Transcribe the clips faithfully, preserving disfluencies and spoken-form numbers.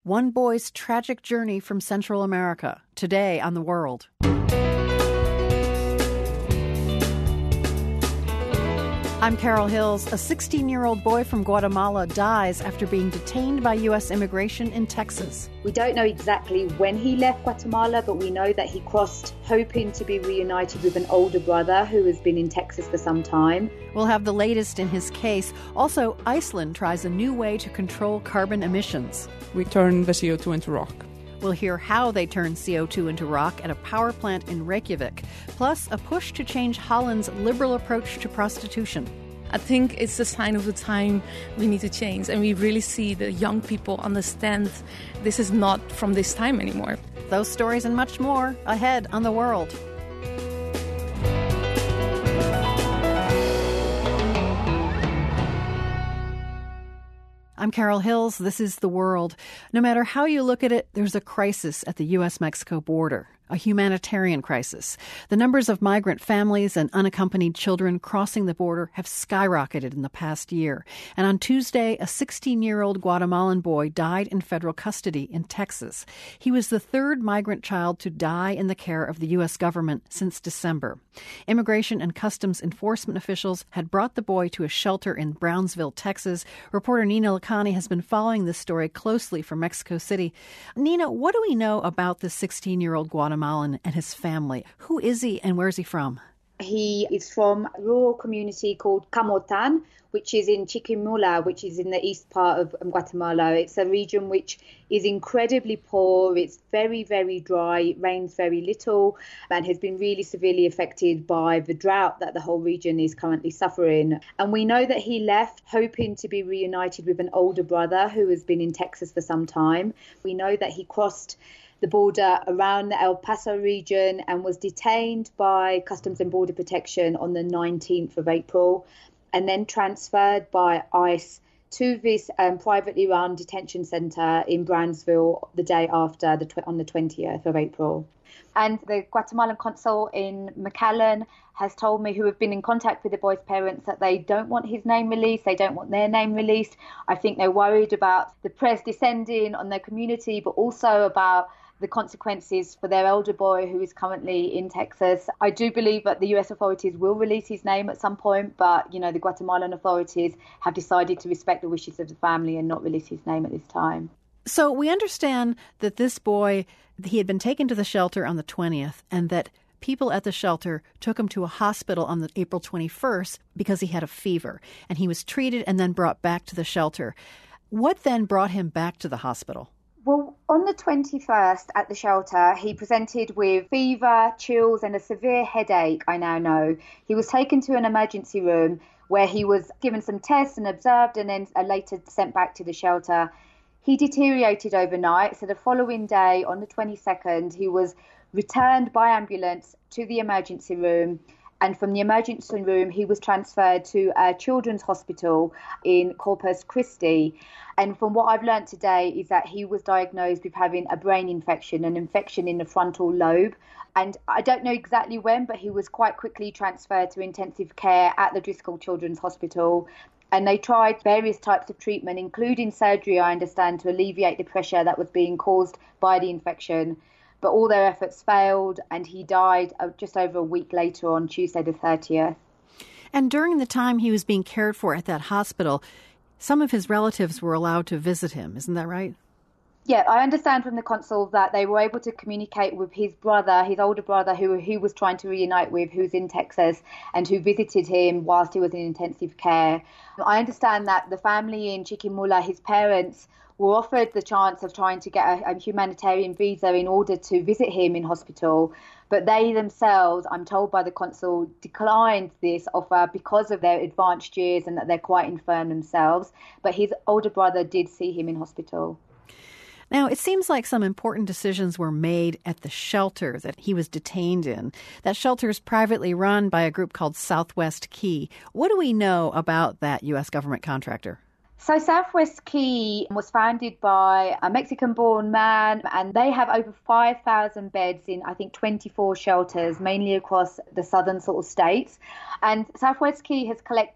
One boy's tragic journey from Central America. Today on The World. I'm Carol Hills. A sixteen-year-old boy from Guatemala dies after being detained by U S immigration in Texas. We don't know exactly when he left Guatemala, but we know that he crossed hoping to be reunited with an older brother who has been in Texas for some time. We'll have the latest in his case. Also, Iceland tries a new way to control carbon emissions. We turn the C O two into rock. We'll hear how they turn C O two into rock at a power plant in Reykjavik, plus a push to change Holland's liberal approach to prostitution. I think it's a sign of the time we need to change, and we really see the young people understand this is not from this time anymore. Those stories and much more ahead on The World. I'm Carol Hills. This is The World. No matter how you look at it, there's a crisis at the U S Mexico border, a humanitarian crisis. The numbers of migrant families and unaccompanied children crossing the border have skyrocketed in the past year. And on Tuesday, a sixteen-year-old Guatemalan boy died in federal custody in Texas. He was the third migrant child to die in the care of the U S government since December. Immigration and Customs Enforcement officials had brought the boy to a shelter in Brownsville, Texas. Reporter Nina Lakhani has been following this story closely from Mexico City. Nina, what do we know about the sixteen-year-old Guatemalan and his family? Who is he and where is he from? He is from a rural community called Camotan, which is in Chiquimula, which is in the east part of Guatemala. It's a region which is incredibly poor. It's very, very dry. It rains very little and has been really severely affected by the drought that the whole region is currently suffering. And we know that he left hoping to be reunited with an older brother who has been in Texas for some time. We know that he crossed the border around the El Paso region and was detained by Customs and Border Protection on the nineteenth of April and then transferred by ICE to this um, privately run detention centre in Brownsville the day after, the tw- on the twentieth of April. And the Guatemalan consul in McAllen has told me, who have been in contact with the boy's parents, that they don't want his name released. They don't want their name released. I think they're worried about the press descending on their community, but also about the consequences for their elder boy who is currently in Texas. I do believe that the U S authorities will release his name at some point, but, you know, the Guatemalan authorities have decided to respect the wishes of the family and not release his name at this time. So we understand that this boy, he had been taken to the shelter on the twentieth and that people at the shelter took him to a hospital on the April twenty-first because he had a fever, and he was treated and then brought back to the shelter. What then brought him back to the hospital? Well, on the twenty-first at the shelter, he presented with fever, chills and a severe headache, I now know. He was taken to an emergency room where he was given some tests and observed and then later sent back to the shelter. He deteriorated overnight, so the following day, on the twenty-second, he was returned by ambulance to the emergency room. And from the emergency room, he was transferred to a children's hospital in Corpus Christi. And from what I've learned today is that he was diagnosed with having a brain infection, an infection in the frontal lobe. And I don't know exactly when, but he was quite quickly transferred to intensive care at the Driscoll Children's Hospital. And they tried various types of treatment, including surgery, I understand, to alleviate the pressure that was being caused by the infection. But all their efforts failed, and he died just over a week later on Tuesday the thirtieth. And during the time he was being cared for at that hospital, some of his relatives were allowed to visit him. Isn't that right? Yeah, I understand from the consul that they were able to communicate with his brother, his older brother, who he was trying to reunite with, who's in Texas, and who visited him whilst he was in intensive care. I understand that the family in Chiquimula, his parents, were offered the chance of trying to get a, a humanitarian visa in order to visit him in hospital. But they themselves, I'm told by the consul, declined this offer because of their advanced years and that they're quite infirm themselves. But his older brother did see him in hospital. Now, it seems like some important decisions were made at the shelter that he was detained in. That shelter is privately run by a group called Southwest Key. What do we know about that U S government contractor? So Southwest Key was founded by a Mexican-born man, and they have over five thousand beds in, I think, twenty-four shelters, mainly across the southern sort of states. And Southwest Key has collected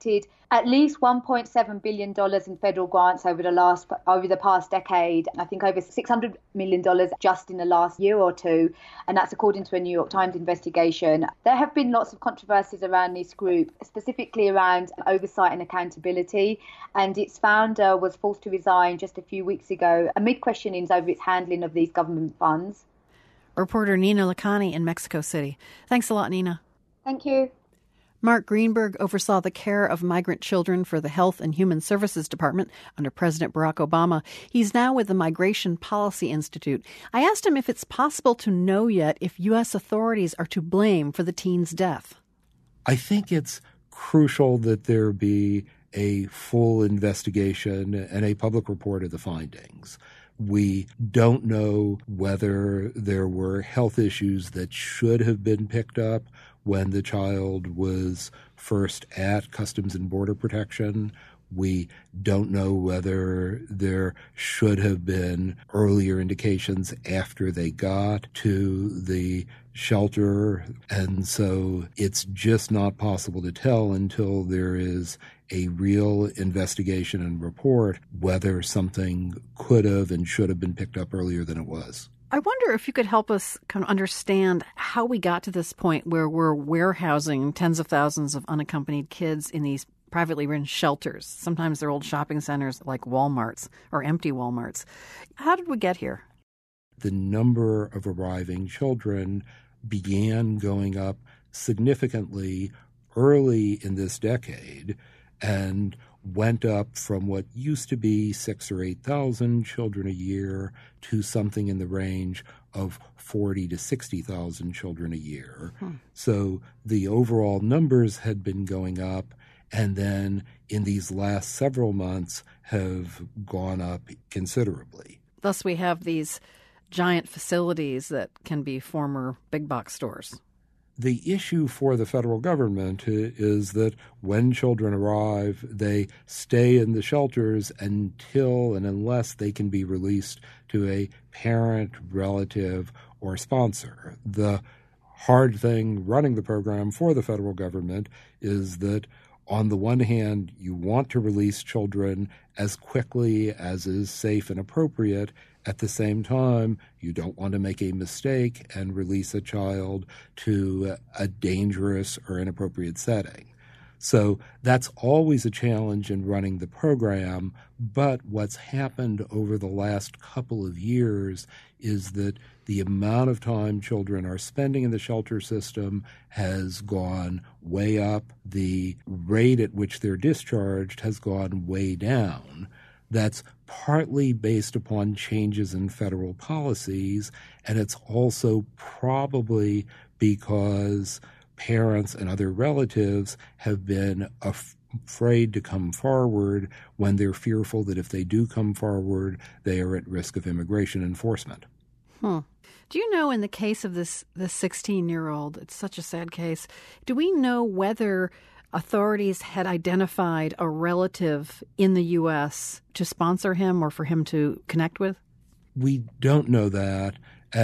at least one point seven billion dollars in federal grants over the last over the past decade. I think over six hundred million dollars just in the last year or two, and that's according to a New York Times investigation. There have been lots of controversies around this group, specifically around oversight and accountability, and its founder was forced to resign just a few weeks ago amid questionings over its handling of these government funds. Reporter Nina Lakhani in Mexico City. Thanks a lot, Nina. Thank you. Mark Greenberg oversaw the care of migrant children for the Health and Human Services Department under President Barack Obama. He's now with the Migration Policy Institute. I asked him if it's possible to know yet if U S authorities are to blame for the teen's death. I think it's crucial that there be a full investigation and a public report of the findings. We don't know whether there were health issues that should have been picked up when the child was first at Customs and Border Protection. We don't know whether there should have been earlier indications after they got to the shelter. And so it's just not possible to tell until there is a real investigation and report whether something could have and should have been picked up earlier than it was. I wonder if you could help us kind of understand how we got to this point where we're warehousing tens of thousands of unaccompanied kids in these privately run shelters. Sometimes they're old shopping centers like Walmarts or empty Walmarts. How did we get here? The number of arriving children began going up significantly early in this decade and went up from what used to be six or eight thousand children a year to something in the range of forty to sixty thousand children a year. Hmm. So the overall numbers had been going up, and then in these last several months have gone up considerably. Thus, we have these giant facilities that can be former big box stores. The issue for the federal government is that when children arrive, they stay in the shelters until and unless they can be released to a parent, relative, or sponsor. The hard thing running the program for the federal government is that on the one hand, you want to release children as quickly as is safe and appropriate. At the same time, you don't want to make a mistake and release a child to a dangerous or inappropriate setting. So that's always a challenge in running the program. But what's happened over the last couple of years is that the amount of time children are spending in the shelter system has gone way up. The rate at which they're discharged has gone way down. That's partly based upon changes in federal policies, and it's also probably because parents and other relatives have been af- afraid to come forward when they're fearful that if they do come forward, they are at risk of immigration enforcement. Hmm. Do you know, in the case of this this sixteen-year-old, it's such a sad case, do we know whether authorities had identified a relative in the U S to sponsor him or for him to connect with? We don't know that,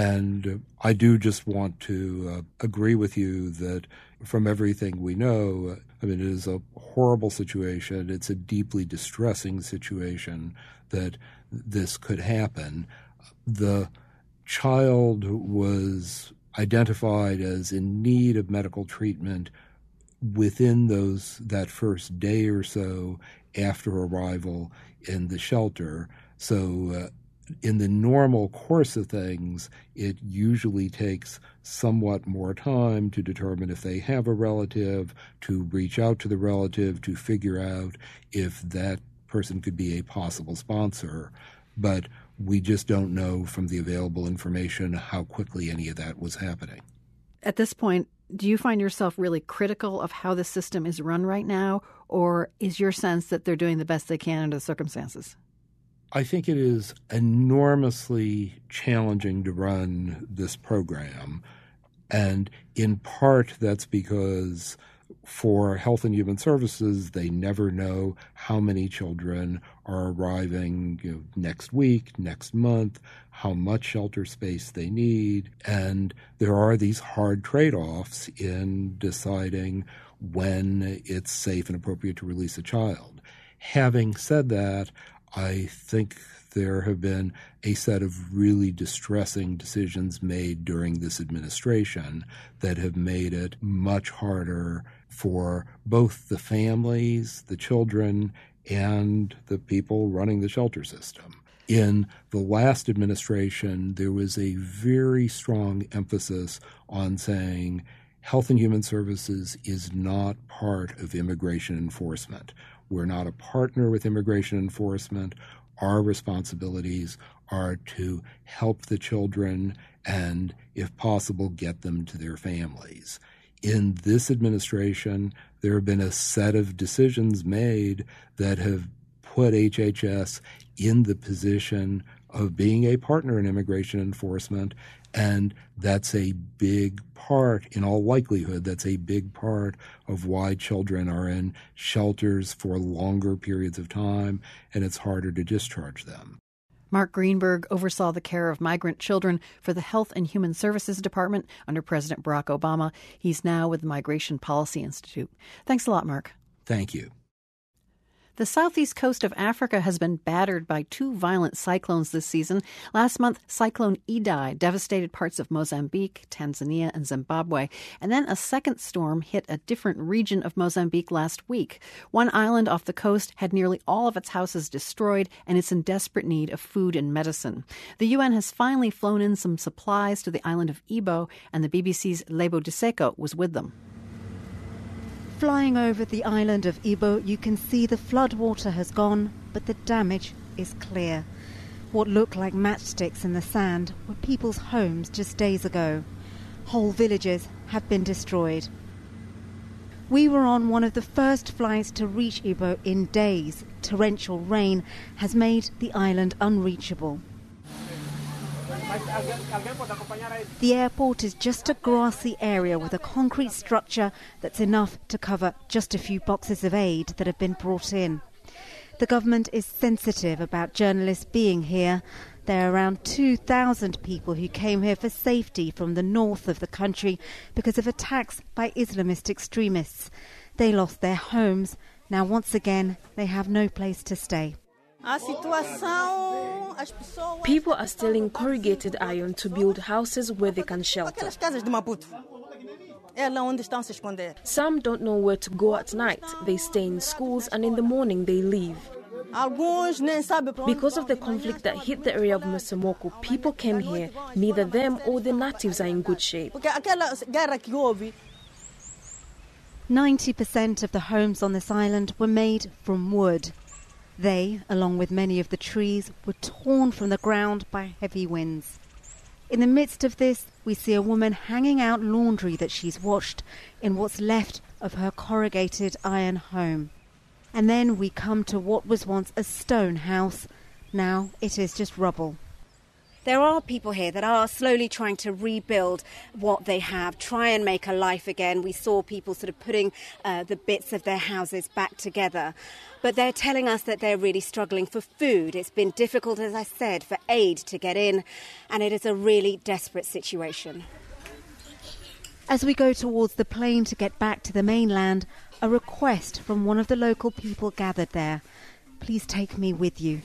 and I do just want to uh, agree with you that from everything we know, I mean, it is a horrible situation. It's a deeply distressing situation that this could happen. The child was identified as in need of medical treatment within those that first day or so after arrival in the shelter. So uh, in the normal course of things, it usually takes somewhat more time to determine if they have a relative, to reach out to the relative, to figure out if that person could be a possible sponsor. But we just don't know from the available information how quickly any of that was happening. At this point, do you find yourself really critical of how the system is run right now, or is your sense that they're doing the best they can under the circumstances? I think it is enormously challenging to run this program, and in part that's because for Health and Human Services, they never know how many children are arriving, you know, next week, next month, how much shelter space they need. And there are these hard trade-offs in deciding when it's safe and appropriate to release a child. Having said that, I think there have been a set of really distressing decisions made during this administration that have made it much harder for both the families, the children, and the people running the shelter system. In the last administration, there was a very strong emphasis on saying Health and Human Services is not part of immigration enforcement. We're not a partner with immigration enforcement. Our responsibilities are to help the children and, if possible, get them to their families. In this administration, there have been a set of decisions made that have put H H S in the position of being a partner in immigration enforcement, and that's a big part, in all likelihood, that's a big part of why children are in shelters for longer periods of time, and it's harder to discharge them. Mark Greenberg oversaw the care of migrant children for the Health and Human Services Department under President Barack Obama. He's now with the Migration Policy Institute. Thanks a lot, Mark. Thank you. The southeast coast of Africa has been battered by two violent cyclones this season. Last month, Cyclone Idai devastated parts of Mozambique, Tanzania, and Zimbabwe. And then a second storm hit a different region of Mozambique last week. One island off the coast had nearly all of its houses destroyed, and it's in desperate need of food and medicine. The U N has finally flown in some supplies to the island of Ibo, and the B B C's Lebo Diseko was with them. Flying over the island of Ibo, you can see the floodwater has gone, but the damage is clear. What look like matchsticks in the sand were people's homes just days ago. Whole villages have been destroyed. We were on one of the first flights to reach Ibo in days. Torrential rain has made the island unreachable. The airport is just a grassy area with a concrete structure that's enough to cover just a few boxes of aid that have been brought in. The government is sensitive about journalists being here. There are around two thousand people who came here for safety from the north of the country because of attacks by Islamist extremists. They lost their homes. Now, once again, they have no place to stay. People are stealing corrugated iron to build houses where they can shelter. Some don't know where to go at night. They stay in schools and in the morning they leave. Because of the conflict that hit the area of Mosamoko, people came here. Neither them or the natives are in good shape. ninety percent of the homes on this island were made from wood. They, along with many of the trees, were torn from the ground by heavy winds. In the midst of this, we see a woman hanging out laundry that she's washed in what's left of her corrugated iron home. And then we come to what was once a stone house. Now it is just rubble. There are people here that are slowly trying to rebuild what they have, try and make a life again. We saw people sort of putting uh, the bits of their houses back together. But they're telling us that they're really struggling for food. It's been difficult, as I said, for aid to get in, and it is a really desperate situation. As we go towards the plane to get back to the mainland, a request from one of the local people gathered there. Please take me with you.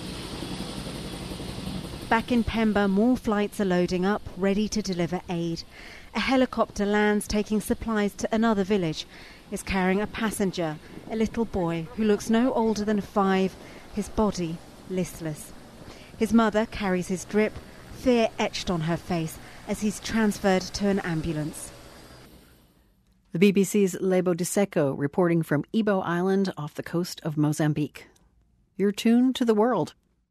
Back in Pemba, more flights are loading up, ready to deliver aid. A helicopter lands, taking supplies to another village. It's carrying a passenger, a little boy who looks no older than five, his body listless. His mother carries his drip, fear etched on her face as he's transferred to an ambulance. The B B C's Lebo Diseko reporting from Ibo Island off the coast of Mozambique. You're tuned to the world.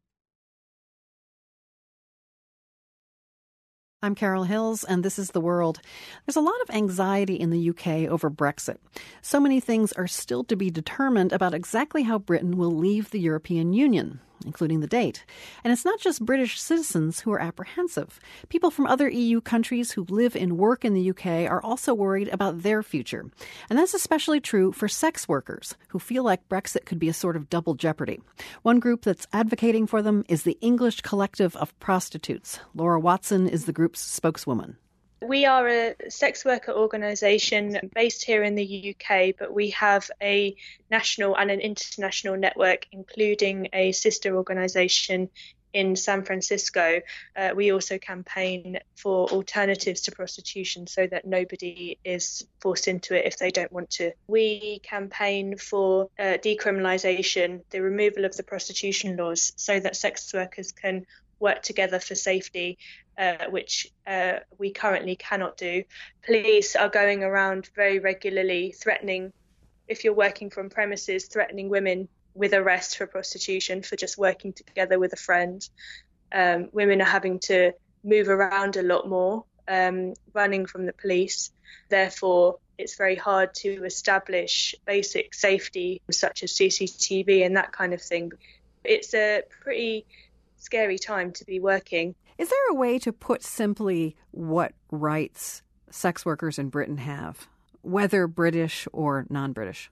I'm Carol Hills, and this is The World. There's a lot of anxiety in the U K over Brexit. So many things are still to be determined about exactly how Britain will leave the European Union. including the date. And it's not just British citizens who are apprehensive. People from other E U countries who live and work in the U K are also worried about their future. And that's especially true for sex workers, who feel like Brexit could be a sort of double jeopardy. One group that's advocating for them is the English Collective of Prostitutes. Laura Watson is the group's spokeswoman. We are a sex worker organisation based here in the U K, but we have a national and an international network, including a sister organisation in San Francisco. Uh, we also campaign for alternatives to prostitution so that nobody is forced into it if they don't want to. We campaign for uh, decriminalisation, the removal of the prostitution laws, so that sex workers can work together for safety, uh, which uh, we currently cannot do. Police are going around very regularly threatening, if you're working from premises, threatening women with arrest for prostitution for just working together with a friend. Um, women are having to move around a lot more, um, running from the police. Therefore, it's very hard to establish basic safety such as C C T V and that kind of thing. It's a pretty scary time to be working. Is there a way to put simply what rights sex workers in Britain have, whether British or non-British?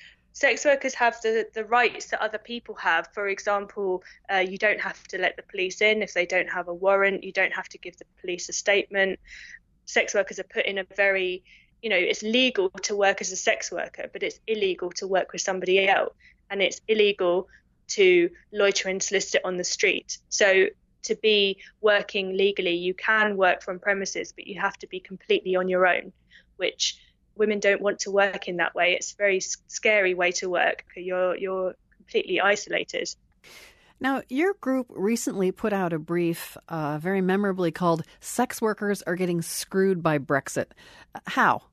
Sex workers have the, the rights that other people have. For example, uh, you don't have to let the police in if they don't have a warrant. You don't have to give the police a statement. Sex workers are put in a very, you know, it's legal to work as a sex worker, but it's illegal to work with somebody else. And it's illegal to loiter and solicit on the street. So to be working legally, you can work from premises, but you have to be completely on your own, which women don't want to work in that way. It's a very scary way to work. You're you're completely isolated. Now, your group recently put out a brief, uh, very memorably called "Sex Workers Are Getting Screwed by Brexit." How?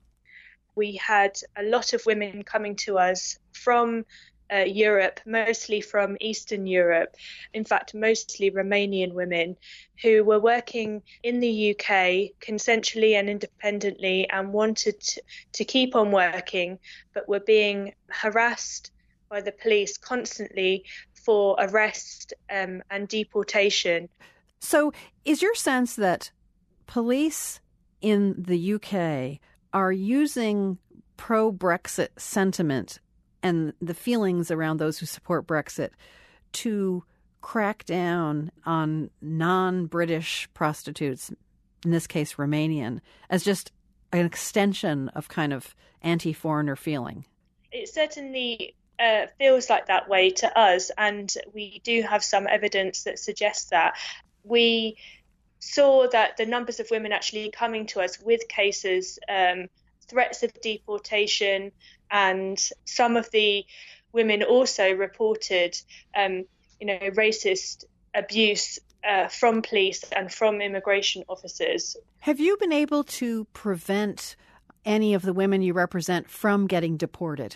We had a lot of women coming to us from Uh, Europe, mostly from Eastern Europe, in fact, mostly Romanian women who were working in the U K consensually and independently and wanted to, to keep on working, but were being harassed by the police constantly for arrest um, and deportation. So is your sense that police in the U K are using pro-Brexit sentiment and the feelings around those who support Brexit to crack down on non-British prostitutes, in this case Romanian, as just an extension of kind of anti-foreigner feeling? It certainly uh, feels like that way to us, and we do have some evidence that suggests that. We saw that the numbers of women actually coming to us with cases, um, threats of deportation, and some of the women also reported, um, you know, racist abuse uh, from police and from immigration officers. Have you been able to prevent any of the women you represent from getting deported?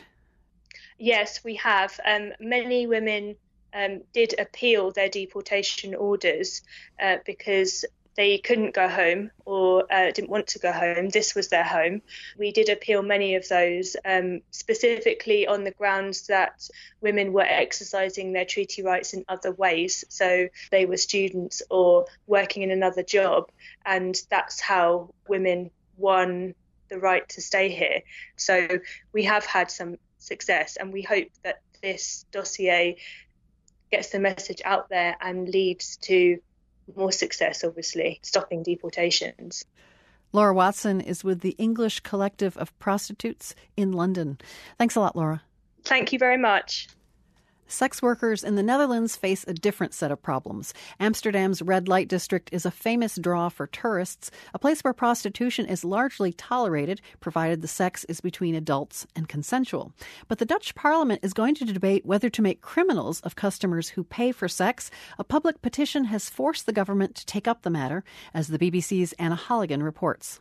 Yes, we have. Um, many women um, did appeal their deportation orders uh, because they couldn't go home or uh, didn't want to go home. This was their home. We did appeal many of those, um, specifically on the grounds that women were exercising their treaty rights in other ways. So they were students or working in another job. And that's how women won the right to stay here. So we have had some success, and we hope that this dossier gets the message out there and leads to more success, obviously, stopping deportations. Laura Watson is with the English Collective of Prostitutes in London. Thanks a lot, Laura. Thank you very much. Sex workers in the Netherlands face a different set of problems. Amsterdam's red light district is a famous draw for tourists, a place where prostitution is largely tolerated, provided the sex is between adults and consensual. But the Dutch parliament is going to debate whether to make criminals of customers who pay for sex. A public petition has forced the government to take up the matter, as the B B C's Anna Halligan reports.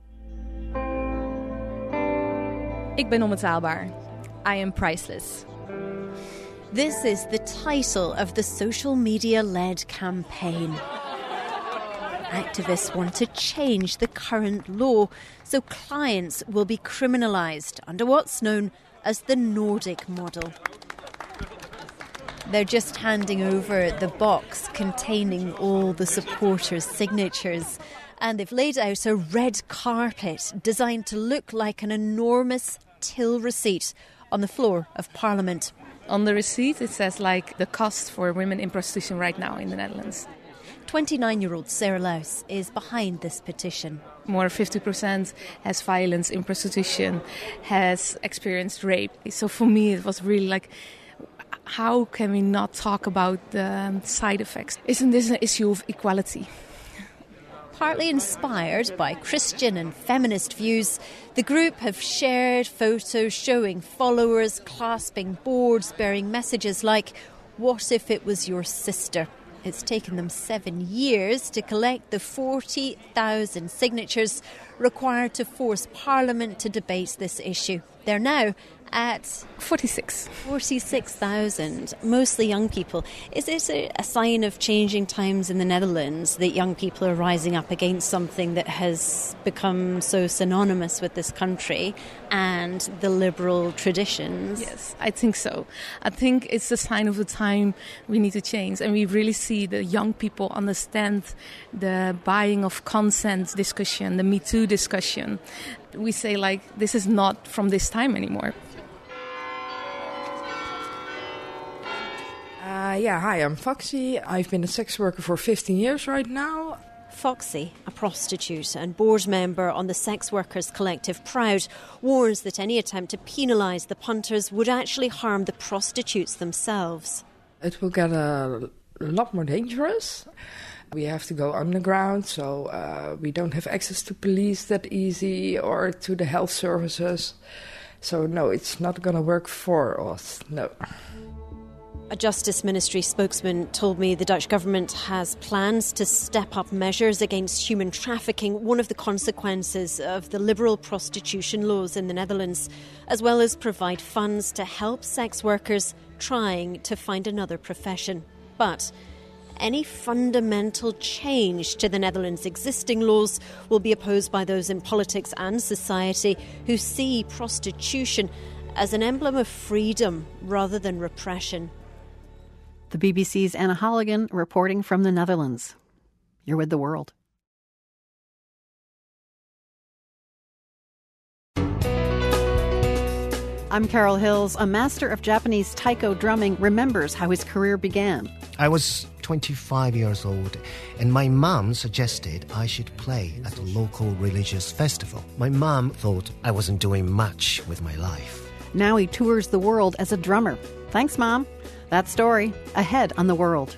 Ik ben onbetaalbaar. I am priceless. This is the title of the social media-led campaign. Activists want to change the current law so clients will be criminalised under what's known as the Nordic model. They're just handing over the box containing all the supporters' signatures. And they've laid out a red carpet designed to look like an enormous till receipt on the floor of Parliament. On the receipt, it says, like, the cost for women in prostitution right now in the Netherlands. twenty-nine-year-old Sarah Laus is behind this petition. More than fifty percent has violence in prostitution, has experienced rape. So for me, it was really like, how can we not talk about the side effects? Isn't this an issue of equality? Partly inspired by Christian and feminist views, the group have shared photos showing followers clasping boards bearing messages like, "What if it was your sister?" It's taken them seven years to collect the forty thousand signatures required to force Parliament to debate this issue. They're now at forty-six. forty-six thousand, mostly young people. Is it a, a sign of changing times in the Netherlands that young people are rising up against something that has become so synonymous with this country and the liberal traditions? Yes, I think so. I think it's a sign of the time we need to change. And we really see the young people understand the buying of consent discussion, the Me Too discussion. We say, like, this is not from this time anymore. Uh, yeah, hi, I'm Foxy. I've been a sex worker for fifteen years right now. Foxy, a prostitute and board member on the sex workers collective Proud, warns that any attempt to penalise the punters would actually harm the prostitutes themselves. It will get a lot more dangerous. We have to go underground, so uh, we don't have access to police that easy or to the health services. So no, it's not going to work for us, no. A Justice Ministry spokesman told me the Dutch government has plans to step up measures against human trafficking, one of the consequences of the liberal prostitution laws in the Netherlands, as well as provide funds to help sex workers trying to find another profession. But any fundamental change to the Netherlands' existing laws will be opposed by those in politics and society who see prostitution as an emblem of freedom rather than repression. The B B C's Anna Halligan reporting from the Netherlands. You're with The World. I'm Carol Hills. A master of Japanese taiko drumming remembers how his career began. I was twenty-five years old, and my mom suggested I should play at a local religious festival. My mom thought I wasn't doing much with my life. Now he tours the world as a drummer. Thanks, Mom. That story, ahead on The World.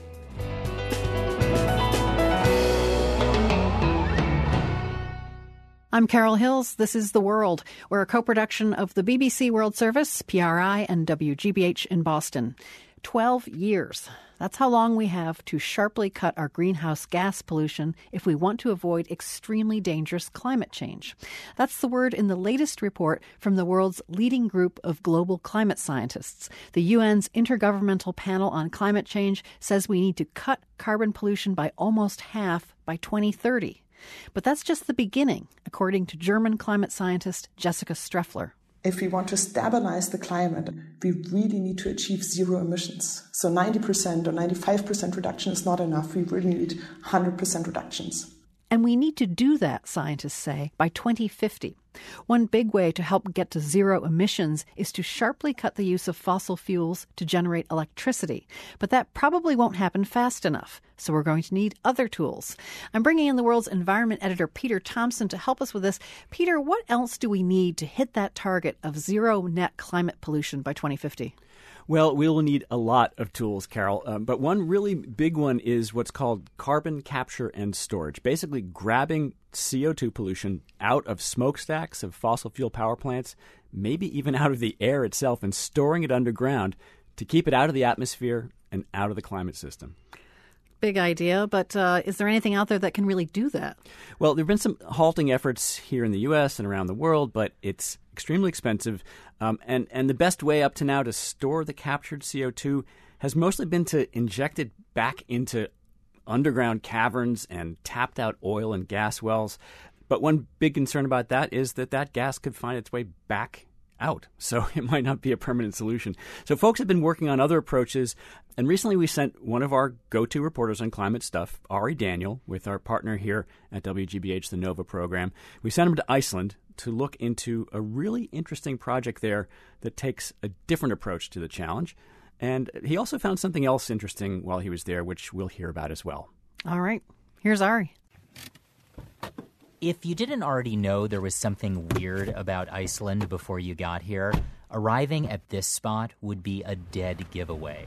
I'm Carol Hills. This is The World. We're a co-production of the B B C World Service, P R I, and W G B H in Boston. Twelve years. That's how long we have to sharply cut our greenhouse gas pollution if we want to avoid extremely dangerous climate change. That's the word in the latest report from the world's leading group of global climate scientists. The U N's Intergovernmental Panel on Climate Change says we need to cut carbon pollution by almost half by twenty thirty. But that's just the beginning, according to German climate scientist Jessica Streffler. If we want to stabilize the climate, we really need to achieve zero emissions. So ninety percent or ninety-five percent reduction is not enough. We really need one hundred percent reductions. And we need to do that, scientists say, by twenty fifty. One big way to help get to zero emissions is to sharply cut the use of fossil fuels to generate electricity. But that probably won't happen fast enough, so we're going to need other tools. I'm bringing in the World's Environment editor Peter Thompson to help us with this. Peter, what else do we need to hit that target of zero net climate pollution by twenty fifty? Well, we will need a lot of tools, Carol, um, but one really big one is what's called carbon capture and storage, basically grabbing C O two pollution out of smokestacks of fossil fuel power plants, maybe even out of the air itself, and storing it underground to keep it out of the atmosphere and out of the climate system. Big idea, but uh, is there anything out there that can really do that? Well, there have been some halting efforts here in the U S and around the world, but it's extremely expensive. Um, and, and the best way up to now to store the captured C O two has mostly been to inject it back into underground caverns and tapped out oil and gas wells. But one big concern about that is that that gas could find its way back out. So it might not be a permanent solution. So folks have been working on other approaches. And recently we sent one of our go-to reporters on climate stuff, Ari Daniel, with our partner here at W G B H, the NOVA program. We sent him to Iceland to look into a really interesting project there that takes a different approach to the challenge. And he also found something else interesting while he was there, which we'll hear about as well. All right. Here's Ari. If you didn't already know there was something weird about Iceland before you got here, arriving at this spot would be a dead giveaway.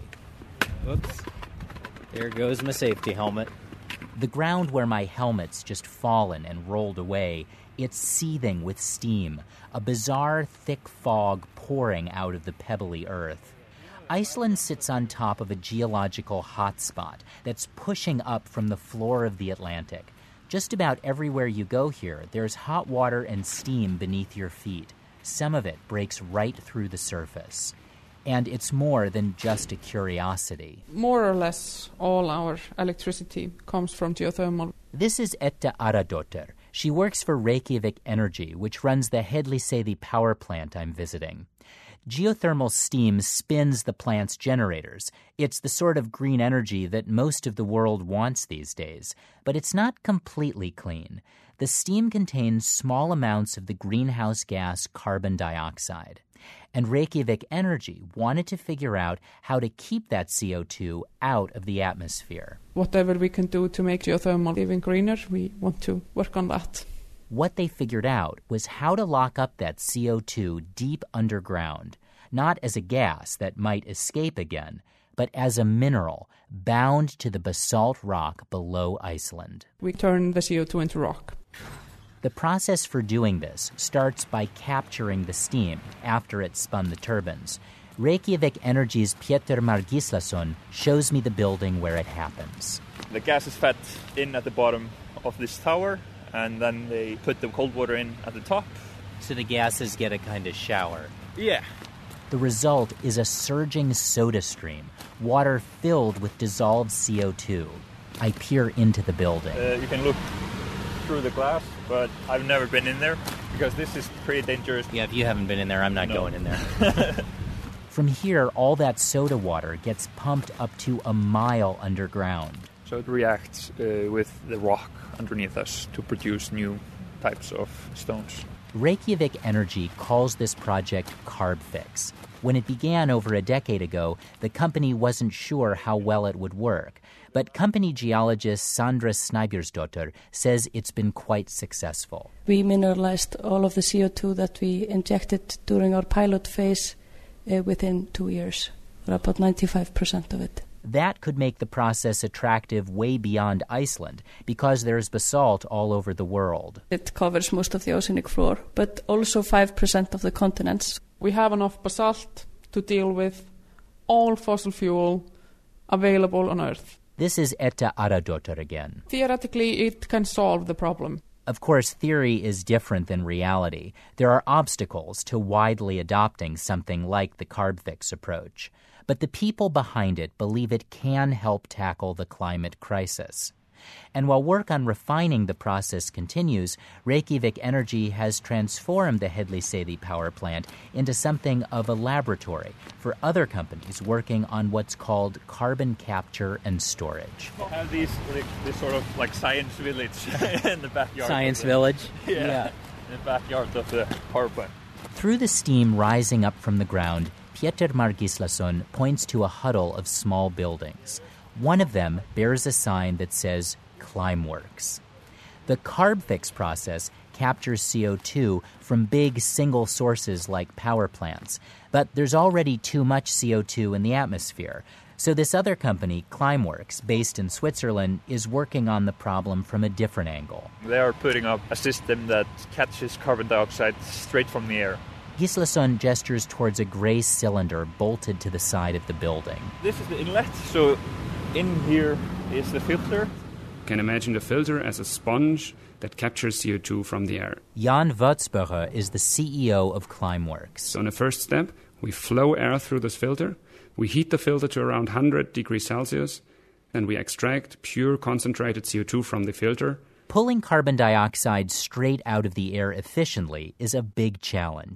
Oops. There goes my safety helmet. The ground where my helmet's just fallen and rolled away, it's seething with steam, a bizarre thick fog pouring out of the pebbly earth. Iceland sits on top of a geological hotspot that's pushing up from the floor of the Atlantic. Just about everywhere you go here, there's hot water and steam beneath your feet. Some of it breaks right through the surface. And it's more than just a curiosity. More or less all our electricity comes from geothermal. This is Etta Aradottir. She works for Reykjavik Energy, which runs the Hellisheiði power plant I'm visiting. Geothermal steam spins the plant's generators. It's the sort of green energy that most of the world wants these days. But it's not completely clean. The steam contains small amounts of the greenhouse gas carbon dioxide. And Reykjavik Energy wanted to figure out how to keep that C O two out of the atmosphere. Whatever we can do to make geothermal even greener, we want to work on that. What they figured out was how to lock up that C O two deep underground, not as a gas that might escape again, but as a mineral bound to the basalt rock below Iceland. We turn the C O two into rock. The process for doing this starts by capturing the steam after it's spun the turbines. Reykjavik Energy's Pétur Mar Gíslason shows me the building where it happens. The gas is fed in at the bottom of this tower, and then they put the cold water in at the top. So the gases get a kind of shower. Yeah. The result is a surging soda stream, water filled with dissolved C O two. I peer into the building. Uh, you can look through the glass, but I've never been in there because this is pretty dangerous. Yeah, if you haven't been in there, I'm not no. going in there. From here, all that soda water gets pumped up to a mile underground. So it reacts uh, with the rock underneath us to produce new types of stones. Reykjavik Energy calls this project CarbFix. When it began over a decade ago, the company wasn't sure how well it would work. But company geologist Sandra Snæbjörnsdóttir says it's been quite successful. We mineralized all of the C O two that we injected during our pilot phase uh, within two years, or about ninety-five percent of it. That could make the process attractive way beyond Iceland because there's basalt all over the world. It covers most of the oceanic floor, but also five percent of the continents. We have enough basalt to deal with all fossil fuel available on Earth. This is Etta Aradottir again. Theoretically, it can solve the problem. Of course, theory is different than reality. There are obstacles to widely adopting something like the CarbFix approach. But the people behind it believe it can help tackle the climate crisis. And while work on refining the process continues, Reykjavik Energy has transformed the Hellisheiði power plant into something of a laboratory for other companies working on what's called carbon capture and storage. We have these, like, this sort of like science village in the backyard. Science the, village? Yeah, yeah, in the backyard of the power plant. Through the steam rising up from the ground, Pétur Mar Gíslason points to a huddle of small buildings. One of them bears a sign that says Climeworks. The CarbFix process captures C O two from big single sources like power plants, but there's already too much C O two in the atmosphere. So this other company, Climeworks, based in Switzerland, is working on the problem from a different angle. They are putting up a system that catches carbon dioxide straight from the air. Gíslason gestures towards a gray cylinder bolted to the side of the building. This is the inlet, so in here is the filter. You can imagine the filter as a sponge that captures C O two from the air. Jan Würzburger is the C E O of Climeworks. So in the first step, we flow air through this filter. We heat the filter to around one hundred degrees Celsius, and we extract pure concentrated C O two from the filter. Pulling carbon dioxide straight out of the air efficiently is a big challenge.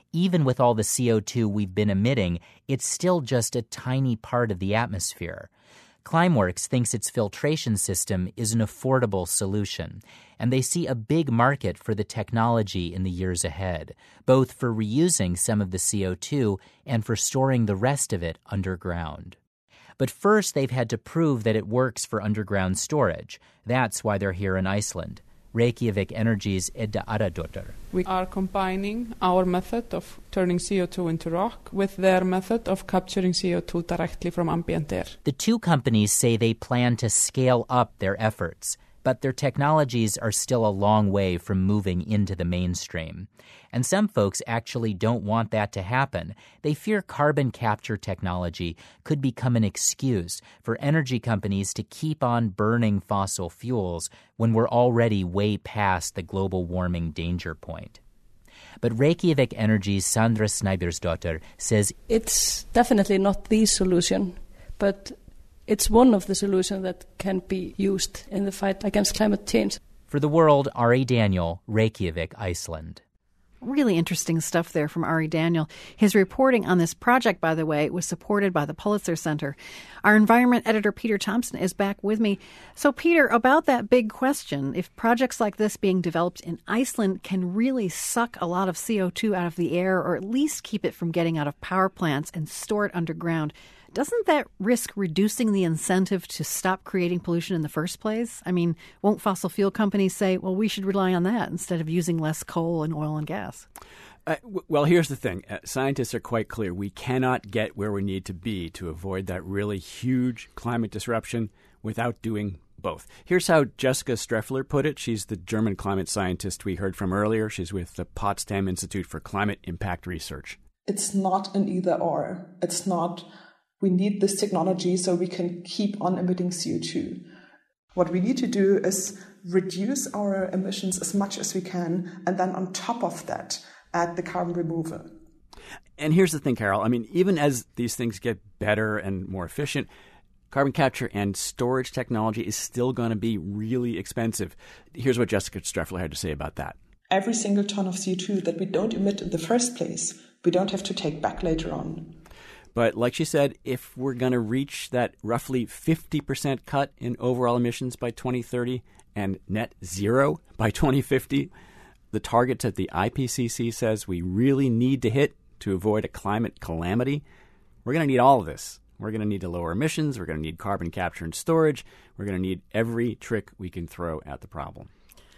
even with all the C O two we've been emitting, it's still just a tiny part of the atmosphere. Climeworks thinks its filtration system is an affordable solution, and they see a big market for the technology in the years ahead, both for reusing some of the C O two and for storing the rest of it underground. But first, they've had to prove that it works for underground storage. That's why they're here in Iceland. Reykjavik Energy's Edda Aradóttir. We are combining our method of turning C O two into rock with their method of capturing C O two directly from ambient air. The two companies say they plan to scale up their efforts, but their technologies are still a long way from moving into the mainstream. And some folks actually don't want that to happen. They fear carbon capture technology could become an excuse for energy companies to keep on burning fossil fuels when we're already way past the global warming danger point. But Reykjavik Energy's Sandra Snæbjörnsdóttir says it's definitely not the solution, but it's one of the solutions that can be used in the fight against climate change. For The World, Ari Daniel, Reykjavik, Iceland. Really interesting stuff there from Ari Daniel. His reporting on this project, by the way, was supported by the Pulitzer Center. Our environment editor, Peter Thompson, is back with me. So, Peter, about that big question, if projects like this being developed in Iceland can really suck a lot of C O two out of the air, or at least keep it from getting out of power plants and store it underground, doesn't that risk reducing the incentive to stop creating pollution in the first place? I mean, won't fossil fuel companies say, well, we should rely on that instead of using less coal and oil and gas? Uh, w- well, here's the thing. Uh, scientists are quite clear. We cannot get where we need to be to avoid that really huge climate disruption without doing both. Here's how Jessica Streffler put it. She's the German climate scientist we heard from earlier. She's with the Potsdam Institute for Climate Impact Research. It's not an either or. It's not we need this technology so we can keep on emitting C O two. What we need to do is reduce our emissions as much as we can, and then on top of that, add the carbon removal. And here's the thing, Carol. I mean, even as these things get better and more efficient, carbon capture and storage technology is still going to be really expensive. Here's what Jessica Streffler had to say about that. Every single ton of C O two that we don't emit in the first place, we don't have to take back later on. But like she said, if we're going to reach that roughly fifty percent cut in overall emissions by twenty thirty and net zero by twenty fifty, the targets that the I P C C says we really need to hit to avoid a climate calamity, we're going to need all of this. We're going to need to lower emissions. We're going to need carbon capture and storage. We're going to need every trick we can throw at the problem.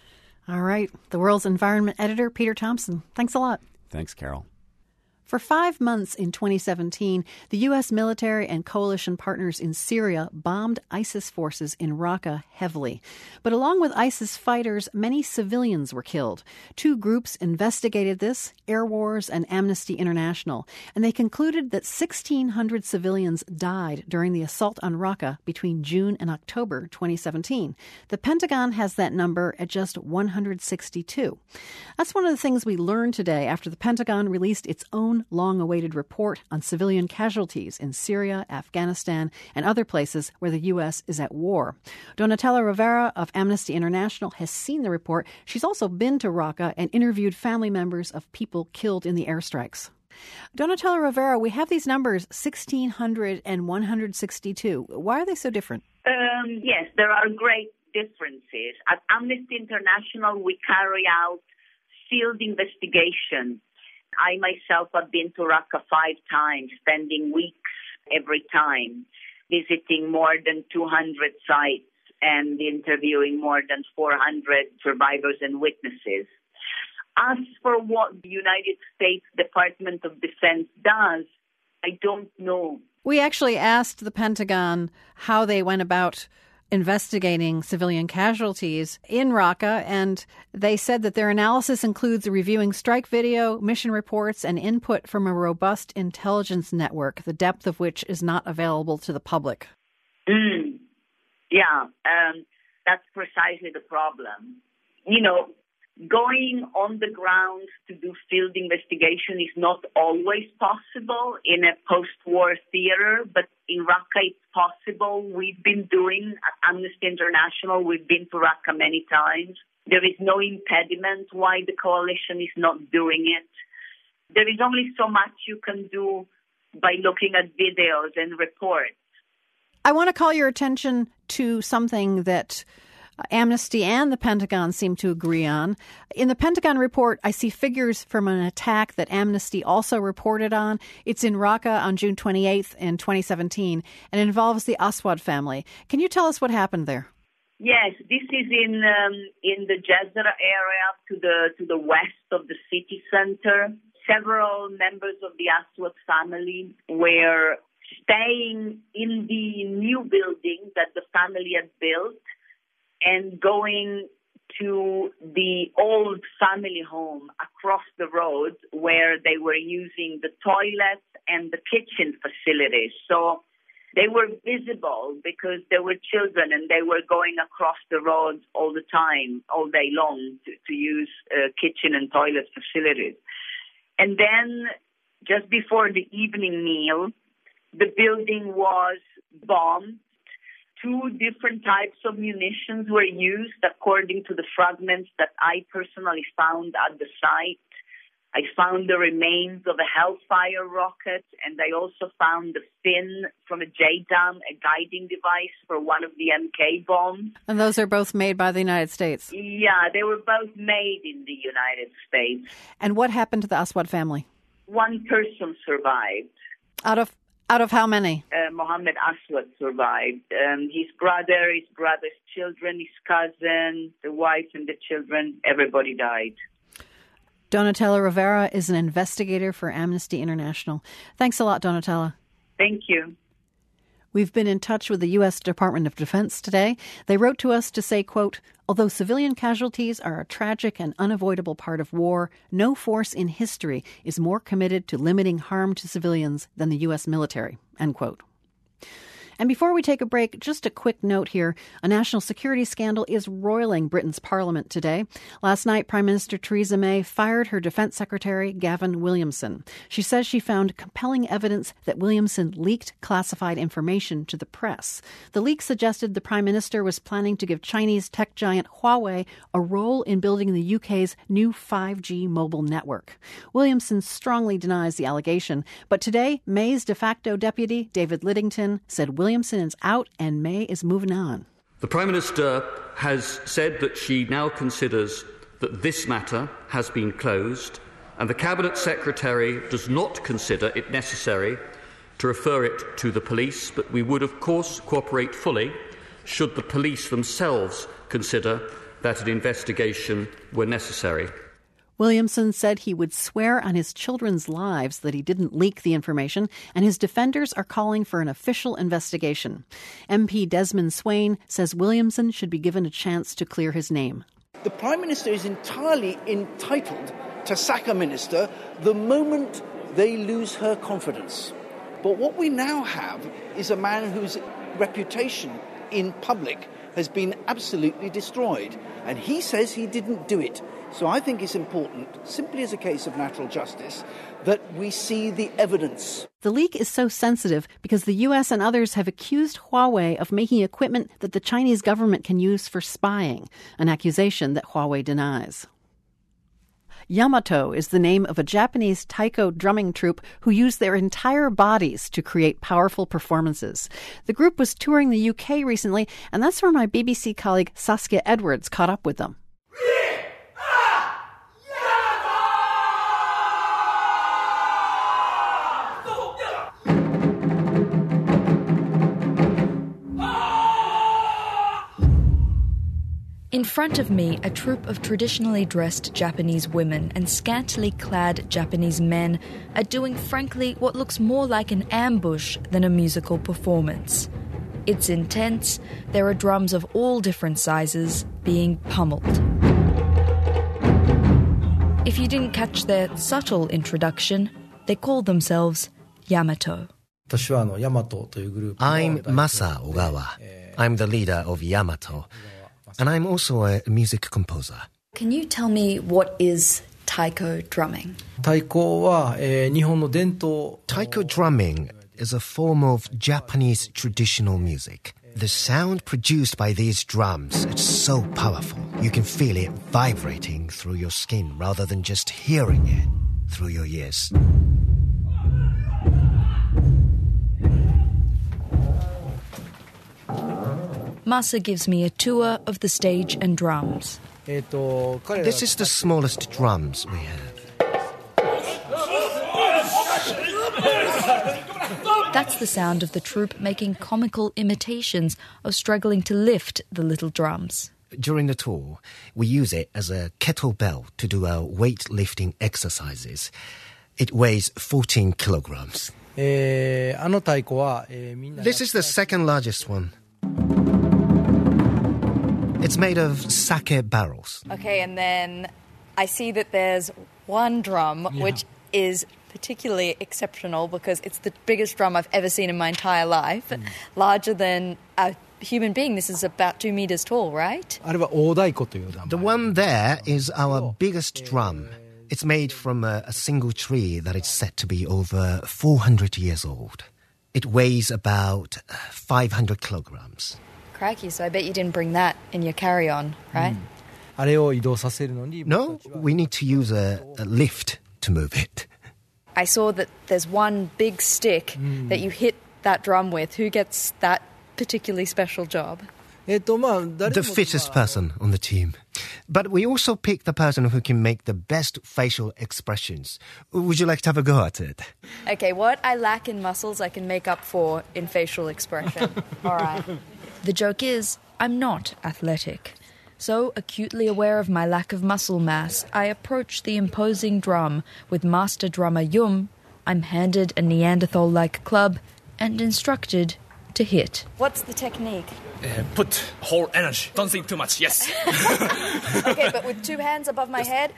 All right. The World's Environment Editor, Peter Thompson. Thanks a lot. Thanks, Carol. For five months in twenty seventeen, the U S military and coalition partners in Syria bombed ISIS forces in Raqqa heavily. But along with ISIS fighters, many civilians were killed. Two groups investigated this, Air Wars and Amnesty International, and they concluded that sixteen hundred civilians died during the assault on Raqqa between June and October twenty seventeen. The Pentagon has that number at just one hundred sixty-two. That's one of the things we learned today after the Pentagon released its own long-awaited report on civilian casualties in Syria, Afghanistan, and other places where the U S is at war. Donatella Rivera of Amnesty International has seen the report. She's also been to Raqqa and interviewed family members of people killed in the airstrikes. Donatella Rivera, we have these numbers, sixteen hundred and one hundred sixty-two. Why are they so different? Um, yes, there are great differences. At Amnesty International, we carry out field investigation. I myself have been to Raqqa five times, spending weeks every time, visiting more than two hundred sites and interviewing more than four hundred survivors and witnesses. As for what the United States Department of Defense does, I don't know. We actually asked the Pentagon how they went about investigating civilian casualties in Raqqa, and they said that their analysis includes reviewing strike video, mission reports, and input from a robust intelligence network, the depth of which is not available to the public. Mm. Yeah, um, that's precisely the problem. You know, going on the ground to do field investigation is not always possible in a post-war theater, but in Raqqa it's possible. We've been doing, at Amnesty International, we've been to Raqqa many times. There is no impediment why the coalition is not doing it. There is only so much you can do by looking at videos and reports. I want to call your attention to something that Amnesty and the Pentagon seem to agree on. In the Pentagon report, I see figures from an attack that Amnesty also reported on. It's in Raqqa on June twenty-eighth in twenty seventeen, and it involves the Aswad family. Can you tell us what happened there? Yes, this is in um, in the Jazira area to the to the west of the city center. Several members of the Aswad family were staying in the new building that the family had built and going to the old family home across the road where they were using the toilets and the kitchen facilities. So they were visible because there were children and they were going across the road all the time, all day long to, to use uh, kitchen and toilet facilities. And then just before the evening meal, the building was bombed. Two different types of munitions were used according to the fragments that I personally found at the site. I found the remains of a Hellfire rocket, and I also found the fin from a J DAM, a guiding device for one of the M K bombs. And those are both made by the United States? Yeah, they were both made in the United States. And what happened to the Aswad family? One person survived. Out of out of how many? Uh, Mohammed Aswad survived. Um, his brother, his brother's children, his cousin, the wife and the children, everybody died. Donatella Rivera is an investigator for Amnesty International. Thanks a lot, Donatella. Thank you. We've been in touch with the U S Department of Defense today. They wrote to us to say, quote, although civilian casualties are a tragic and unavoidable part of war, no force in history is more committed to limiting harm to civilians than the U S military, end quote. And before we take a break, just a quick note here. A national security scandal is roiling Britain's parliament today. Last night, Prime Minister Theresa May fired her Defence Secretary, Gavin Williamson. She says she found compelling evidence that Williamson leaked classified information to the press. The leak suggested the Prime Minister was planning to give Chinese tech giant Huawei a role in building the U K's new five G mobile network. Williamson strongly denies the allegation, but today, May's de facto deputy, David Lidington, said Williamson Williamson is out and May is moving on. The Prime Minister has said that she now considers that this matter has been closed, and the Cabinet Secretary does not consider it necessary to refer it to the police, but we would of course cooperate fully should the police themselves consider that an investigation were necessary. Williamson said he would swear on his children's lives that he didn't leak the information, and his defenders are calling for an official investigation. M P Desmond Swayne says Williamson should be given a chance to clear his name. The Prime Minister is entirely entitled to sack a minister the moment they lose her confidence. But what we now have is a man whose reputation in public has been absolutely destroyed, and he says he didn't do it. So I think it's important, simply as a case of natural justice, that we see the evidence. The leak is so sensitive because the U S and others have accused Huawei of making equipment that the Chinese government can use for spying, an accusation that Huawei denies. Yamato is the name of a Japanese taiko drumming troupe who use their entire bodies to create powerful performances. The group was touring the U K recently, and that's where my B B C colleague Saskia Edwards caught up with them. In front of me, a troupe of traditionally dressed Japanese women and scantily clad Japanese men are doing, frankly, what looks more like an ambush than a musical performance. It's intense. There are drums of all different sizes being pummeled. If you didn't catch their subtle introduction, they call themselves Yamato. I'm Masa Ogawa. I'm the leader of Yamato. And I'm also a music composer. Can you tell me what is taiko drumming? Taiko drumming is a form of Japanese traditional music. The sound produced by these drums is so powerful. You can feel it vibrating through your skin rather than just hearing it. through your ears. Masa gives me a tour of the stage and drums. This is the smallest drums we have. That's the sound of the troupe making comical imitations of struggling to lift the little drums. During the tour, we use it as a kettlebell to do our weightlifting exercises. It weighs fourteen kilograms. This is the second largest one. It's made of sake barrels. Okay, and then I see that there's one drum, yeah. which is particularly exceptional because it's the biggest drum I've ever seen in my entire life. Mm. Larger than a human being. This is about two meters tall, right? The one there is our biggest drum. It's made from a, a single tree that is said to be over four hundred years old. It weighs about five hundred kilograms. Crikey, so I bet you didn't bring that in your carry-on, right? Mm. No, we need to use a, a lift to move it. I saw that there's one big stick mm. that you hit that drum with. Who gets that particularly special job? The fittest person on the team. But we also pick the person who can make the best facial expressions. Would you like to have a go at it? Okay, what I lack in muscles I can make up for in facial expression. All right. The joke is, I'm not athletic. So, acutely aware of my lack of muscle mass, I approach the imposing drum. With master drummer Yum, I'm handed a Neanderthal-like club and instructed to hit. What's the technique? Uh, put whole energy. Don't think too much, yes. Okay, but with two hands above my head.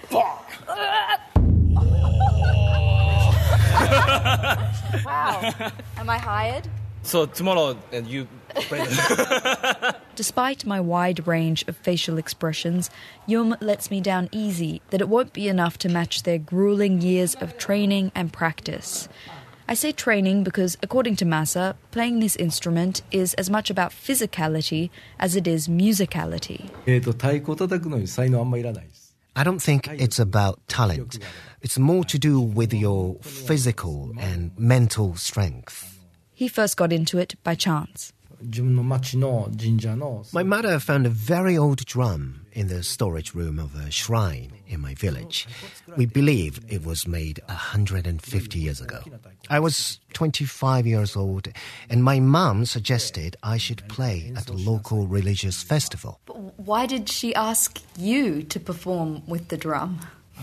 Wow. Am I hired? So tomorrow uh, you play. Despite my wide range of facial expressions, Yum lets me down easy that it won't be enough to match their grueling years of training and practice. I say training because, according to Masa, playing this instrument is as much about physicality as it is musicality. I don't think it's about talent. It's more to do with your physical and mental strength. He first got into it by chance. My mother found a very old drum in the storage room of a shrine in my village. We believe it was made one hundred fifty years ago. I was twenty-five years old, and my mum suggested I should play at a local religious festival. But why did she ask you to perform with the drum?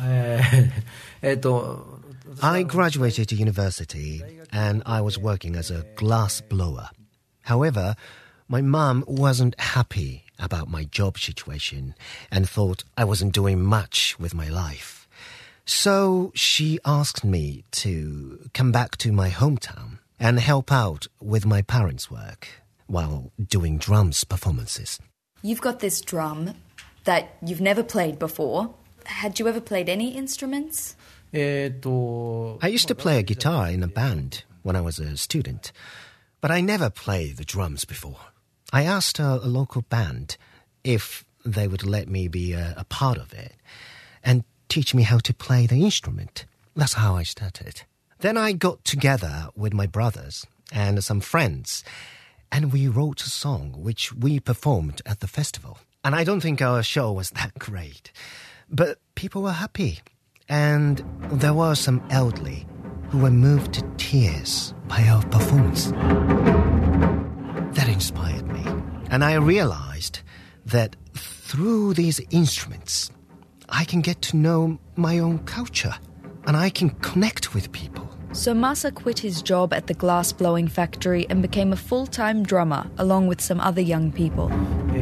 I graduated university, and I was working as a glass blower. However, my mum wasn't happy about my job situation and thought I wasn't doing much with my life. So she asked me to come back to my hometown and help out with my parents' work while doing drums performances. You've got this drum that you've never played before. Had you ever played any instruments? I used to play a guitar in a band when I was a student, but I never played the drums before. I asked a, a local band if they would let me be a, a part of it and teach me how to play the instrument. That's how I started. Then I got together with my brothers and some friends, and we wrote a song which we performed at the festival. And I don't think our show was that great, but people were happy. And there were some elderly who were moved to tears by our performance. That inspired me. And I realized that through these instruments, I can get to know my own culture and I can connect with people. So Masa quit his job at the glass blowing factory and became a full-time drummer along with some other young people.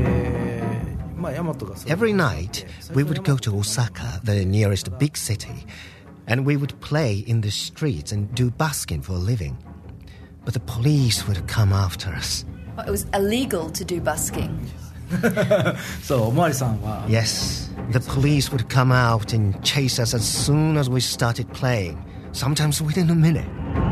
Every night, we would go to Osaka, the nearest big city, and we would play in the streets and do busking for a living. But the police would come after us. Well, it was illegal to do busking. So, Omari-san wa... Yes, the police would come out and chase us as soon as we started playing, sometimes within a minute.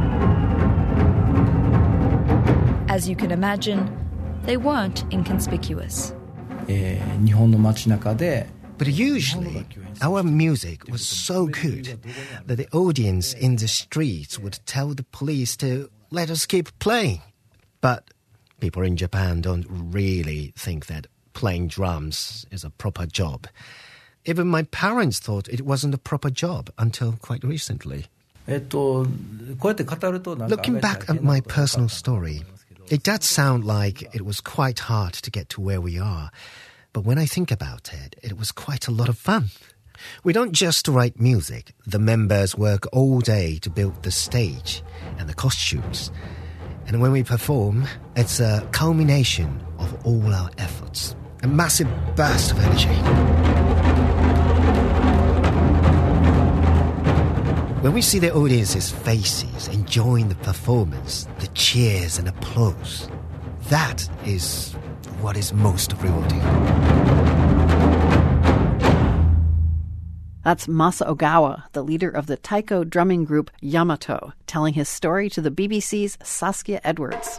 As you can imagine, they weren't inconspicuous. But usually, our music was so good that the audience in the streets would tell the police to let us keep playing. But people in Japan don't really think that playing drums is a proper job. Even my parents thought it wasn't a proper job until quite recently. Looking back at my personal story, it does sound like it was quite hard to get to where we are. But when I think about it, it was quite a lot of fun. We don't just write music. The members work all day to build the stage and the costumes. And when we perform, it's a culmination of all our efforts. A massive burst of energy. When we see the audience's faces enjoying the performance, the cheers and applause, that is what is most rewarding. That's Masa Ogawa, the leader of the taiko drumming group Yamato, telling his story to the B B C's Saskia Edwards.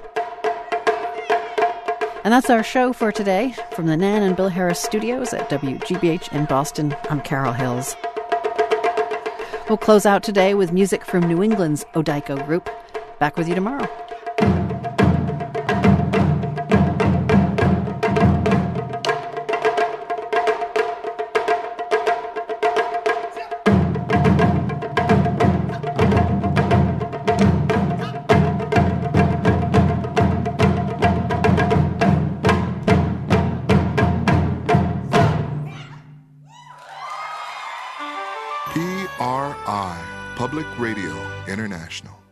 And that's our show for today. From the Nan and Bill Harris studios at W G B H in Boston, I'm Carol Hills. We'll close out today with music from New England's Odaiko group. Back with you tomorrow. P R I, Public Radio International.